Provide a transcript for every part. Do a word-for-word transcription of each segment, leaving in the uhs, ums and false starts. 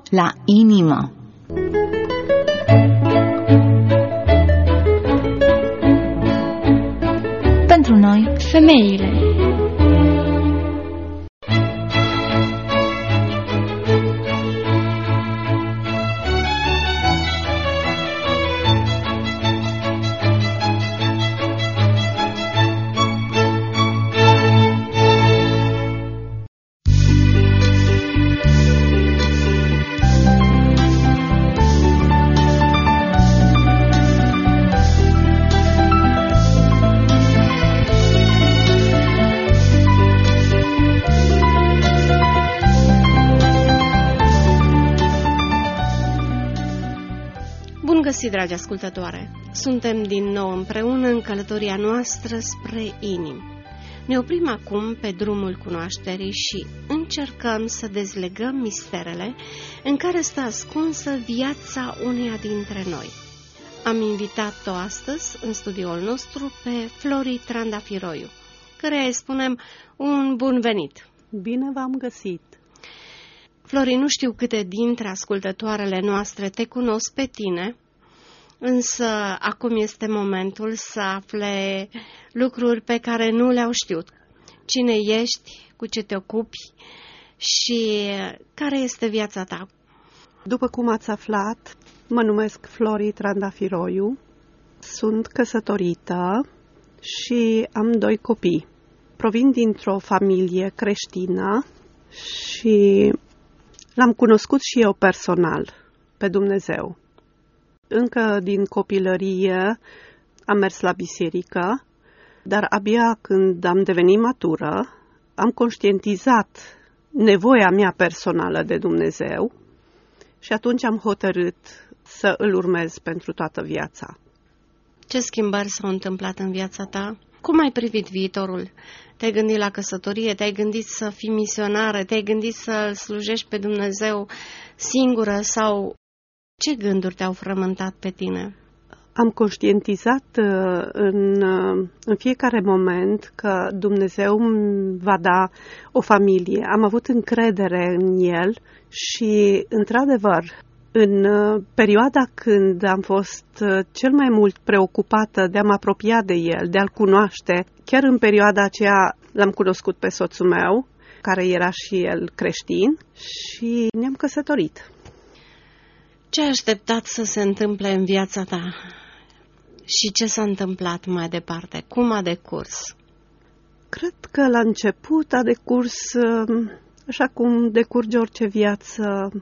la inimă. Pentru noi, femeile. Găsi, dragi ascultătoare! Suntem din nou împreună în călătoria noastră spre inimi. Ne oprim acum pe drumul cunoașterii și încercăm să dezlegăm misterele în care stă ascunsă viața uneia dintre noi. Am invitat-o astăzi în studioul nostru pe Flori Trandafiroiu, căreia îi spunem un bun venit. Bine v-am găsit! Flori, nu știu câte dintre ascultătoarele noastre te cunosc pe tine, însă acum este momentul să afle lucruri pe care nu le-au știut. Cine ești, cu ce te ocupi și care este viața ta? După cum ați aflat, mă numesc Flori Trandafiroiu, sunt căsătorită și am doi copii. Provin dintr-o familie creștină și l-am cunoscut și eu personal, pe Dumnezeu. Încă din copilărie am mers la biserică, dar abia când am devenit matură, am conștientizat nevoia mea personală de Dumnezeu și atunci am hotărât să îl urmez pentru toată viața. Ce schimbări s-au întâmplat în viața ta? Cum ai privit viitorul? Te-ai gândit la căsătorie? Te-ai gândit să fii misionară? Te-ai gândit să-L slujești pe Dumnezeu singură? Sau ce gânduri te-au frământat pe tine? Am conștientizat în, în fiecare moment că Dumnezeu îmi va da o familie. Am avut încredere în El și, într-adevăr, în perioada când am fost cel mai mult preocupată de a mă apropia de El, de a-L cunoaște, chiar în perioada aceea l-am cunoscut pe soțul meu, care era și el creștin, și ne-am căsătorit. Ce ai așteptat să se întâmple în viața ta? Și ce s-a întâmplat mai departe? Cum a decurs? Cred că la început a decurs așa cum decurge orice viață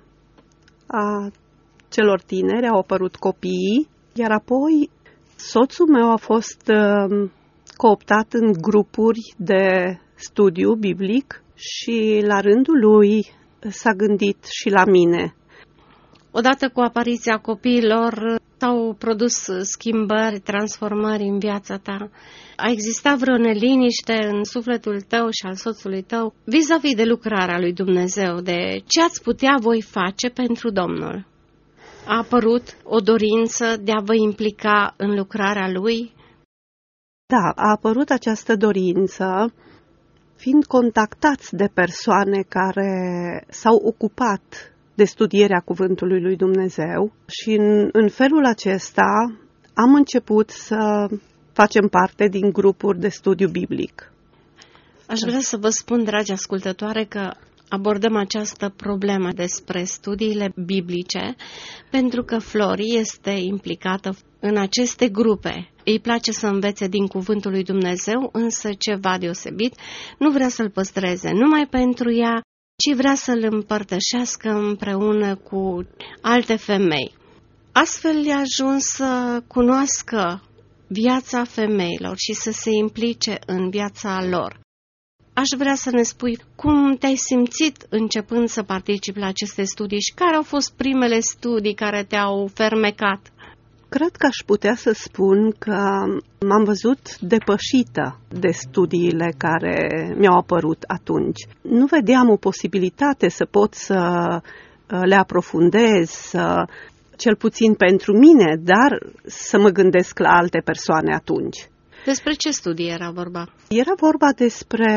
a celor tineri, au apărut copiii, iar apoi soțul meu a fost cooptat în grupuri de studiu biblic și la rândul lui s-a gândit și la mine. Odată cu apariția copiilor s-au produs schimbări, transformări în viața ta. A existat vreo neliniște în sufletul tău și al soțului tău vis-a-vis de lucrarea lui Dumnezeu, de ce ați putea voi face pentru Domnul? A apărut o dorință de a vă implica în lucrarea Lui? Da, a apărut această dorință, fiind contactați de persoane care s-au ocupat de studierea Cuvântului lui Dumnezeu și în, în felul acesta am început să facem parte din grupuri de studiu biblic. Aș vrea să vă spun, dragi ascultătoare, că abordăm această problemă despre studiile biblice pentru că Flori este implicată în aceste grupe. Îi place să învețe din Cuvântul lui Dumnezeu, însă ceva deosebit nu vrea să-l păstreze numai pentru ea, ci vrea să-l împărtășească împreună cu alte femei. Astfel i-a ajuns să cunoască viața femeilor și să se implice în viața lor. Aș vrea să ne spui cum te-ai simțit începând să participi la aceste studii și care au fost primele studii care te-au fermecat? Cred că aș putea să spun că m-am văzut depășită de studiile care mi-au apărut atunci. Nu vedeam o posibilitate să pot să le aprofundez, să, cel puțin pentru mine, dar să mă gândesc la alte persoane atunci. Despre ce studii era vorba? Era vorba despre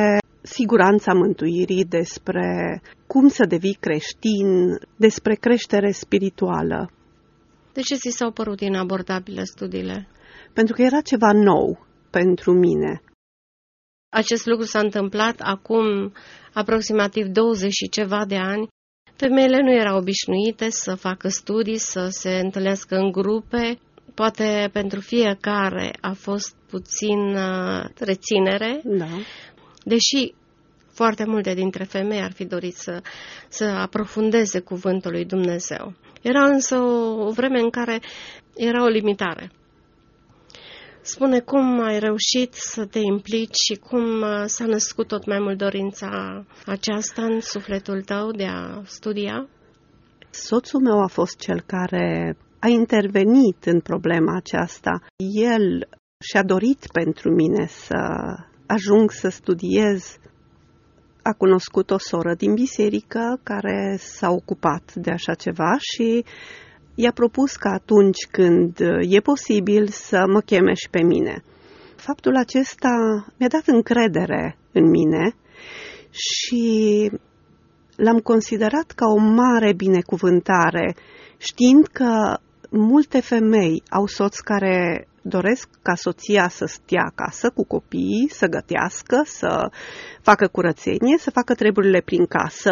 siguranța mântuirii, despre cum să devii creștin, despre creștere spirituală. De ce ți s-au părut inabordabile studiile? Pentru că era ceva nou pentru mine. Acest lucru s-a întâmplat acum aproximativ douăzeci și ceva de ani. Femeile nu erau obișnuite să facă studii, să se întâlnească în grupe. Poate pentru fiecare a fost puțin uh, reținere, Da. deși foarte multe dintre femei ar fi dorit să, să aprofundeze cuvântul lui Dumnezeu. Era însă o, o vreme în care era o limitare. Spune cum ai reușit să te implici și cum uh, s-a născut tot mai mult dorința aceasta în sufletul tău de a studia? Soțul meu a fost cel care a intervenit în problema aceasta. El și-a dorit pentru mine să ajung să studiez. A cunoscut o soră din biserică care s-a ocupat de așa ceva și i-a propus că atunci când e posibil să mă cheme și pe mine. Faptul acesta mi-a dat încredere în mine și l-am considerat ca o mare binecuvântare, știind că multe femei au soți care doresc ca soția să stea acasă cu copiii, să gătească, să facă curățenie, să facă treburile prin casă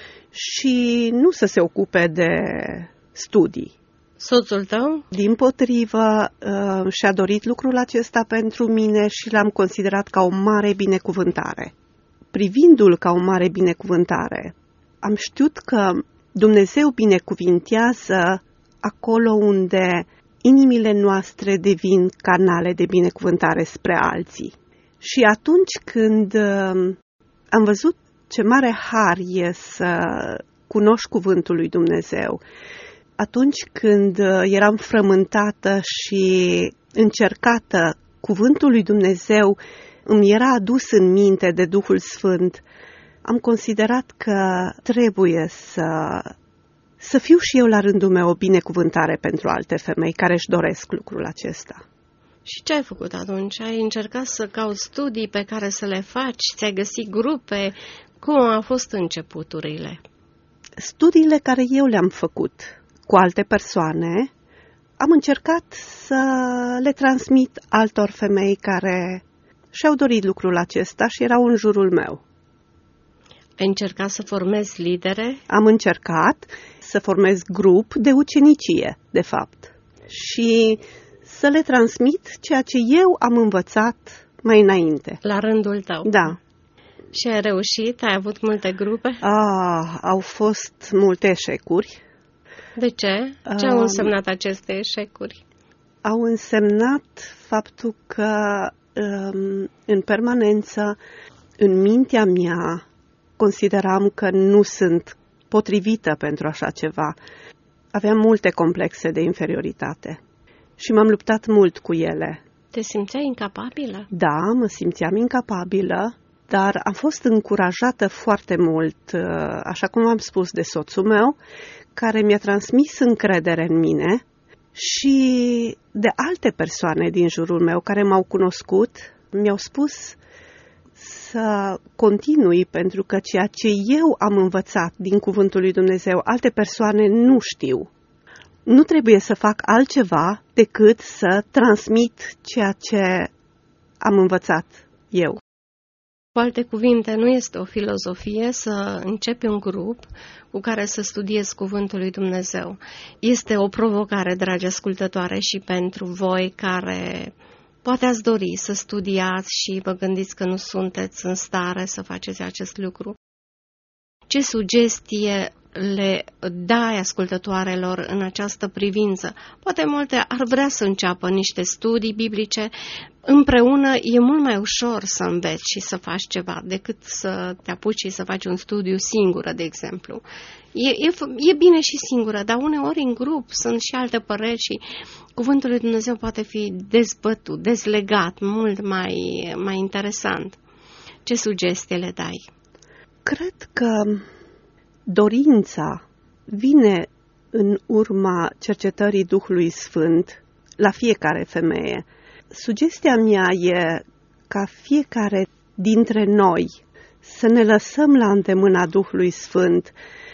și nu să se ocupe de studii. Soțul tău? Dimpotrivă, și-a dorit lucrul acesta pentru mine și l-am considerat ca o mare binecuvântare. Privindu-l ca o mare binecuvântare, am știut că Dumnezeu binecuvintează acolo unde inimile noastre devin canale de binecuvântare spre alții. Și atunci când am văzut ce mare har e să cunoști cuvântul lui Dumnezeu, atunci când eram frământată și încercată, cuvântul lui Dumnezeu îmi era adus în minte de Duhul Sfânt, am considerat că trebuie să, să fiu și eu la rândul meu o binecuvântare pentru alte femei care își doresc lucrul acesta. Și ce ai făcut atunci? Ai încercat să cauți studii pe care să le faci? Ți-ai găsit grupe? Cum au fost începuturile? Studiile care eu le-am făcut cu alte persoane, am încercat să le transmit altor femei care și-au dorit lucrul acesta și erau în jurul meu. Ai încercat să formezi lidere? Am încercat să formez grup de ucenicie, de fapt, și să le transmit ceea ce eu am învățat mai înainte. La rândul tău? Da. Și ai reușit? Ai avut multe grupe? Ah, au fost multe eșecuri. De ce? Ce au însemnat aceste eșecuri? Au însemnat faptul că în permanență, în mintea mea, consideram că nu sunt potrivită pentru așa ceva. Aveam multe complexe de inferioritate și m-am luptat mult cu ele. Te simțeai incapabilă? Da, mă simțeam incapabilă, dar am fost încurajată foarte mult, așa cum am spus, de soțul meu, care mi-a transmis încredere în mine, și de alte persoane din jurul meu care m-au cunoscut, mi-au spus să continui, pentru că ceea ce eu am învățat din cuvântul lui Dumnezeu, alte persoane nu știu. Nu trebuie să fac altceva decât să transmit ceea ce am învățat eu. Cu alte cuvinte, nu este o filozofie să începi un grup cu care să studiezi cuvântul lui Dumnezeu. Este o provocare, dragi ascultătoare, și pentru voi care poate ați dori să studiați și vă gândiți că nu sunteți în stare să faceți acest lucru. Ce sugestie le dai ascultătoarelor în această privință? Poate multe ar vrea să înceapă niște studii biblice. Împreună e mult mai ușor să înveți și să faci ceva decât să te apuci și să faci un studiu singură, de exemplu. E, e, e bine și singură, dar uneori în grup sunt și alte păreri și cuvântul lui Dumnezeu poate fi dezbătut, dezlegat, mult mai, mai interesant. Ce sugestii le dai? Cred că dorința vine în urma cercetării Duhului Sfânt la fiecare femeie. Sugestia mea e ca fiecare dintre noi să ne lăsăm la îndemâna Duhului Sfânt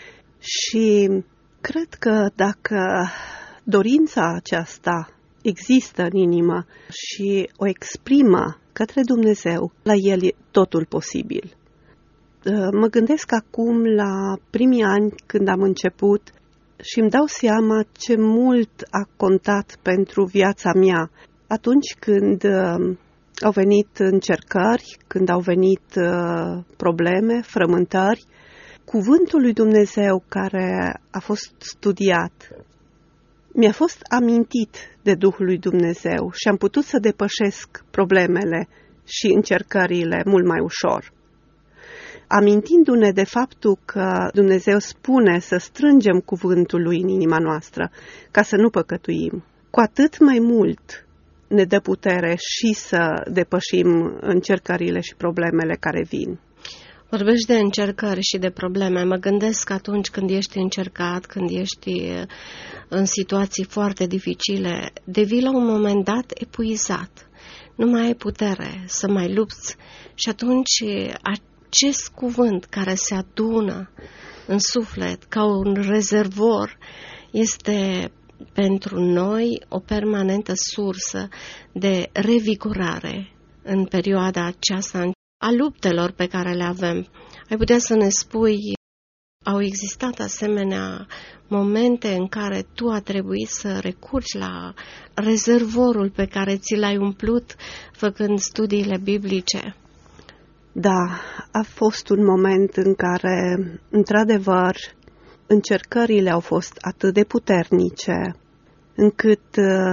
și cred că dacă dorința aceasta există în inimă și o exprimă către Dumnezeu, la El e totul posibil. Mă gândesc acum la primii ani când am început și îmi dau seama ce mult a contat pentru viața mea atunci când au venit încercări, când au venit probleme, frământări. Cuvântul lui Dumnezeu care a fost studiat mi-a fost amintit de Duhul lui Dumnezeu și am putut să depășesc problemele și încercările mult mai ușor. Amintindu-ne de faptul că Dumnezeu spune să strângem cuvântul lui în inima noastră ca să nu păcătuim, cu atât mai mult ne dă putere și să depășim încercările și problemele care vin. Vorbești de încercări și de probleme. Mă gândesc că atunci când ești încercat, când ești în situații foarte dificile, devii la un moment dat epuizat. Nu mai ai putere să mai lupți și atunci acest cuvânt care se adună în suflet ca un rezervor este pentru noi o permanentă sursă de revigorare în perioada aceasta a luptelor pe care le avem. Ai putea să ne spui, au existat asemenea momente în care tu a trebuit să recurgi la rezervorul pe care ți l-ai umplut făcând studiile biblice? Da, a fost un moment în care, într-adevăr, încercările au fost atât de puternice, încât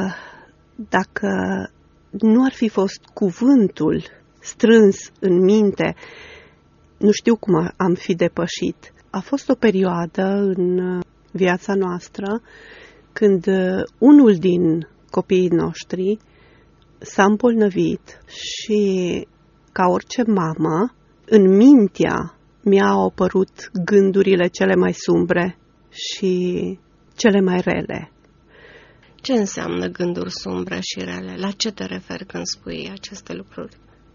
dacă nu ar fi fost cuvântul strâns în minte, nu știu cum am fi depășit. A fost o perioadă în viața noastră când unul din copiii noștri s-a îmbolnăvit și, ca orice mamă, în mintea mi-au apărut gândurile cele mai sumbre și cele mai rele. Ce înseamnă gânduri sumbre și rele? La ce te referi când spui aceste lucruri?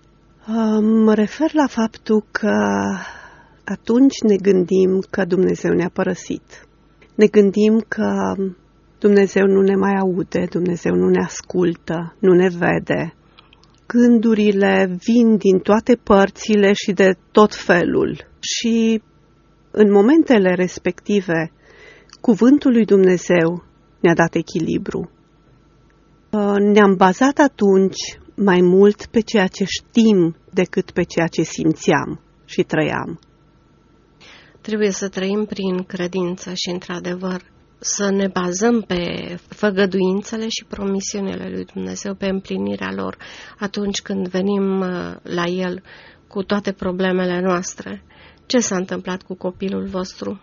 Mă refer la faptul că atunci ne gândim că Dumnezeu ne-a părăsit. Ne gândim că Dumnezeu nu ne mai aude, Dumnezeu nu ne ascultă, nu ne vede. Gândurile vin din toate părțile și de tot felul. Și în momentele respective, cuvântul lui Dumnezeu ne-a dat echilibru. Ne-am bazat atunci mai mult pe ceea ce știm decât pe ceea ce simțeam și trăiam. Trebuie să trăim prin credință și, într-adevăr, să ne bazăm pe făgăduințele și promisiunile lui Dumnezeu, pe împlinirea lor atunci când venim la El cu toate problemele noastre. Ce s-a întâmplat cu copilul vostru?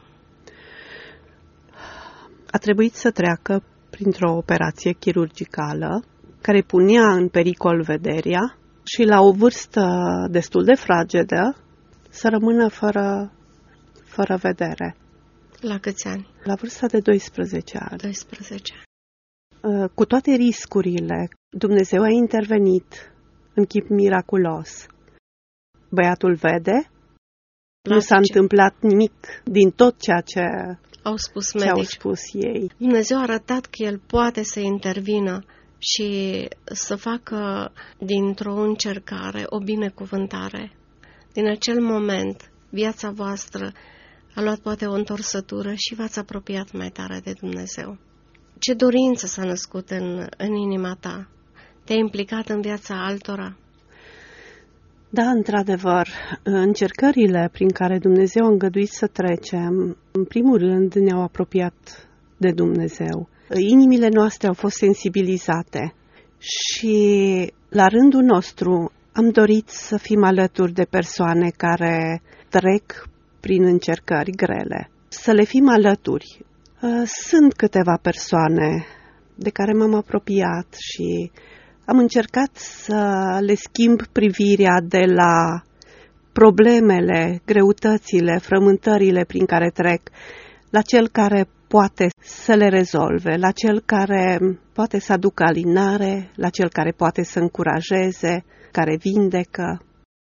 A trebuit să treacă printr-o operație chirurgicală care punea în pericol vederea și la o vârstă destul de fragedă să rămână fără, fără vedere. La câți ani? La vârsta de doisprezece ani. doisprezece. Cu toate riscurile, Dumnezeu a intervenit în chip miraculos. Băiatul vede, nu s-a întâmplat nimic din tot ceea ce au spus medici. Au spus ei. Dumnezeu a arătat că El poate să intervină și să facă dintr-o încercare o binecuvântare. Din acel moment, viața voastră a luat poate o întorsătură și v-ați apropiat mai tare de Dumnezeu. Ce dorință s-a născut în, în inima ta? Te-ai implicat în viața altora? Da, într-adevăr, încercările prin care Dumnezeu a îngăduit să trecem, în primul rând ne-au apropiat de Dumnezeu. Inimile noastre au fost sensibilizate și, la rândul nostru, am dorit să fim alături de persoane care trec prin încercări grele, să le fim alături. Sunt câteva persoane de care m-am apropiat și am încercat să le schimb privirea de la problemele, greutățile, frământările prin care trec, la cel care poate să le rezolve, la cel care poate să aducă alinare, la cel care poate să încurajeze, care vindecă.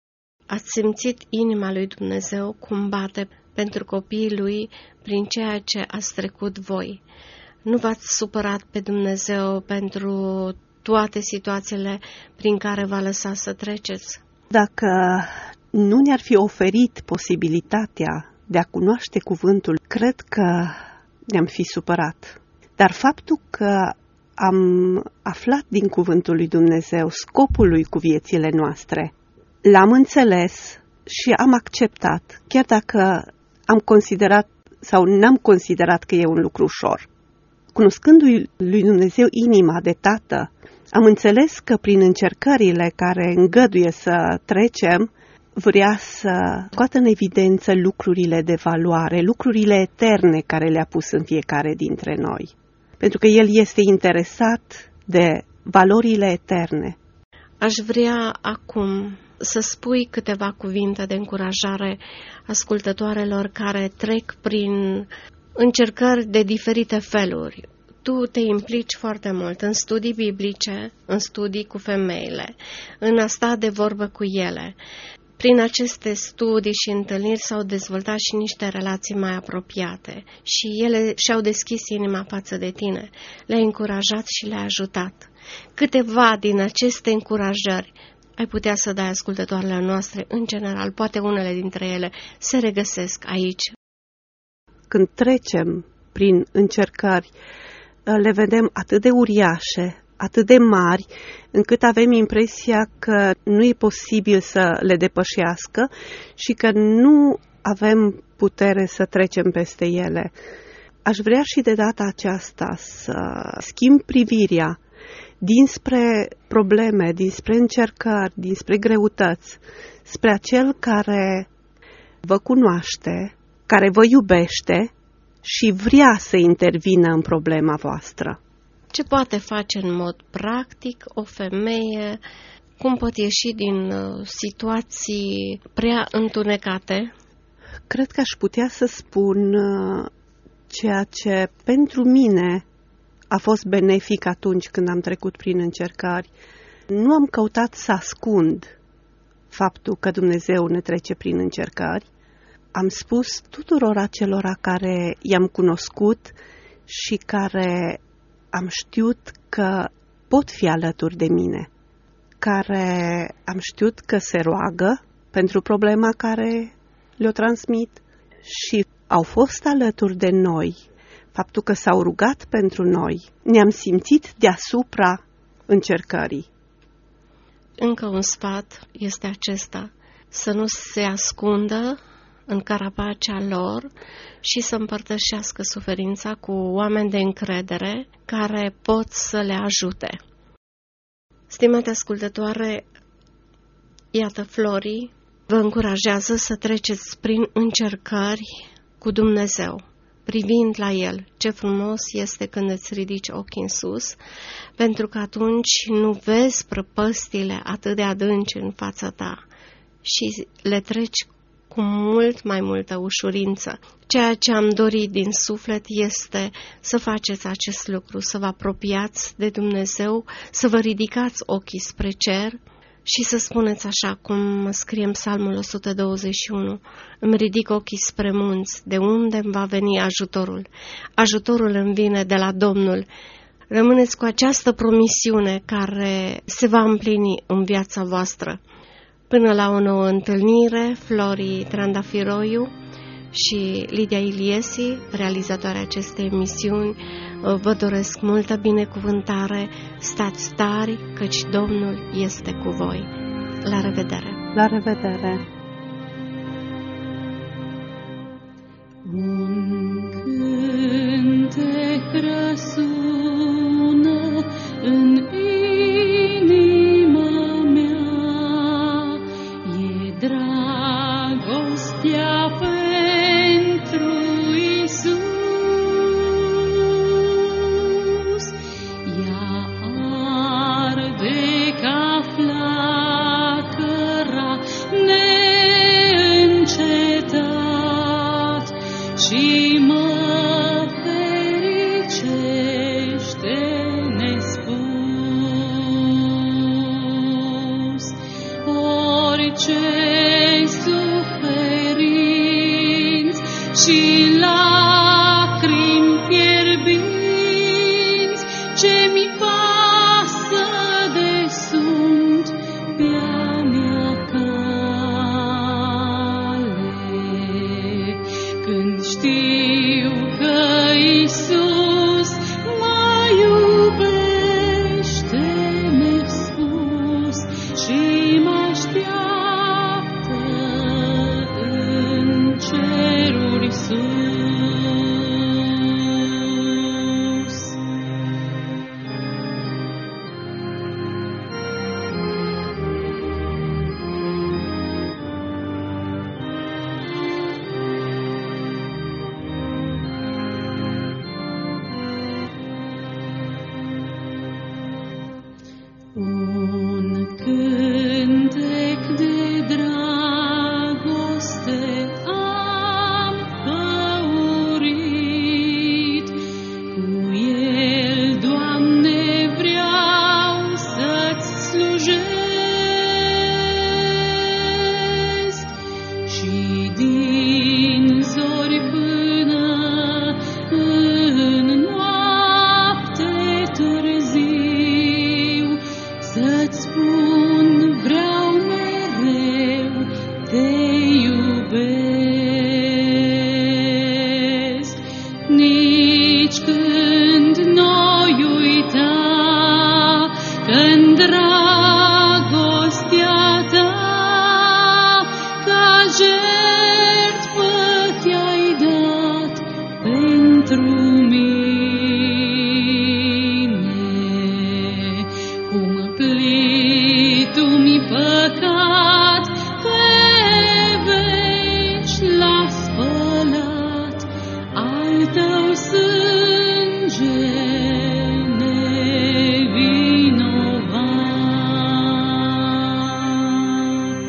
Ați simțit inima lui Dumnezeu cum bate pentru copiii lui prin ceea ce ați trecut voi. Nu v-ați supărat pe Dumnezeu pentru toate situațiile prin care v-a lăsat să treceți. Dacă nu ne-ar fi oferit posibilitatea de a cunoaște cuvântul, cred că ne-am fi supărat. Dar faptul că am aflat din cuvântul lui Dumnezeu scopul lui cu viețile noastre, l-am înțeles și am acceptat, chiar dacă am considerat sau n-am considerat că e un lucru ușor. Cunoscându-i lui Dumnezeu inima de tată, am înțeles că prin încercările care îngăduie să trecem, vrea să scoată în evidență lucrurile de valoare, lucrurile eterne care le-a pus în fiecare dintre noi. Pentru că El este interesat de valorile eterne. Aș vrea acum să spui câteva cuvinte de încurajare ascultătoarelor care trec prin încercări de diferite feluri. Tu te implici foarte mult în studii biblice, în studii cu femeile, în a sta de vorbă cu ele. Prin aceste studii și întâlniri s-au dezvoltat și niște relații mai apropiate și ele și-au deschis inima față de tine, le-ai încurajat și le-ai ajutat. Câteva din aceste încurajări ai putea să dai ascultătoarele noastre, în general, poate unele dintre ele se regăsesc aici. Când trecem prin încercări, le vedem atât de uriașe, atât de mari, încât avem impresia că nu e posibil să le depășească și că nu avem putere să trecem peste ele. Aș vrea și de data aceasta să schimb privirea dinspre probleme, dinspre încercări, dinspre greutăți, spre acel care vă cunoaște, care vă iubește și vrea să intervină în problema voastră. Ce poate face în mod practic o femeie? Cum pot ieși din situații prea întunecate? Cred că aș putea să spun ceea ce pentru mine a fost benefic atunci când am trecut prin încercări. Nu am căutat să ascund faptul că Dumnezeu ne trece prin încercări. Am spus tuturor acelora care i-am cunoscut și care am știut că pot fi alături de mine, care am știut că se roagă pentru problema care le-o transmit și au fost alături de noi. Faptul că s-au rugat pentru noi, ne-am simțit deasupra încercării. Încă un sfat este acesta, să nu se ascundă în carapacea lor și să împărtășească suferința cu oameni de încredere care pot să le ajute. Stimate ascultătoare, iată, Flori vă încurajează să treceți prin încercări cu Dumnezeu, privind la El. Ce frumos este când îți ridici ochii în sus, pentru că atunci nu vezi prăpăstile atât de adânci în fața ta și le treci cu mult mai multă ușurință. Ceea ce am dorit din suflet este să faceți acest lucru, să vă apropiați de Dumnezeu, să vă ridicați ochii spre cer și să spuneți așa cum scrie în Psalmul o sută douăzeci și unu, îmi ridic ochii spre munți, de unde îmi va veni ajutorul. Ajutorul îmi vine de la Domnul. Rămâneți cu această promisiune care se va împlini în viața voastră. Până la o nouă întâlnire, Flori Trandafiroiu și Lidia Iliesi, realizatoarea acestei emisiuni, vă doresc multă binecuvântare, stați tari, căci Domnul este cu voi. La revedere! La revedere! Un cântec răsună în inima mea, e dragostea pentru Iisus. Ea arde ca flacăra ne spun, vreau mereu, te iubesc. Nici când n-oi uita că-n dragostea ta, ca jertfă te-ai dat pentru mine. Cum plitu-mi păcat pe veci l-a spălat al tău sânge nevinovat.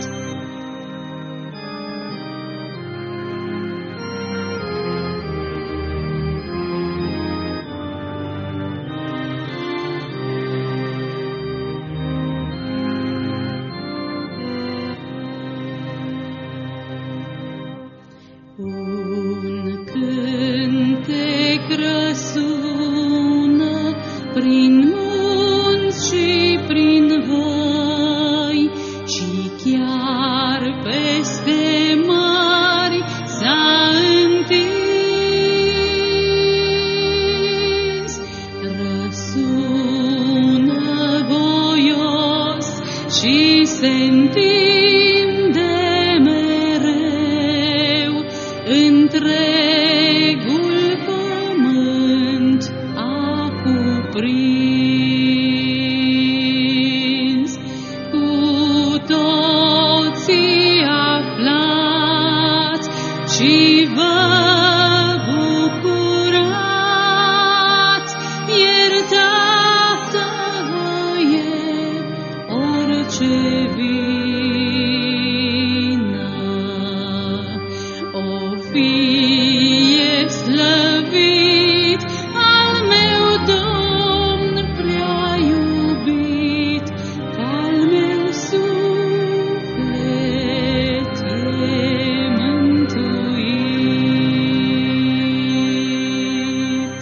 Un cântec răsună prin munți și prin văi, și chiar peste mări s-a întins. Răsună voios și se întinde mereu, întregul pământ a cuprins. Cu toții aflați și vă bucurați, iertată vă e orice vină. O fie slăvit al meu Domn prea iubit, că-al meu suflet e mântuit.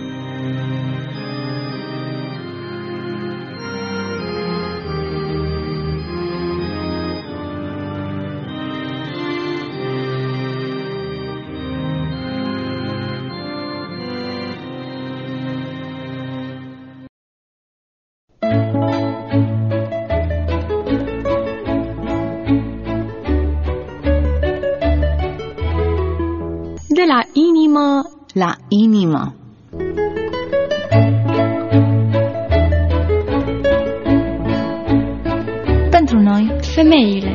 De la inimă la inimă. Pentru noi, Femeile.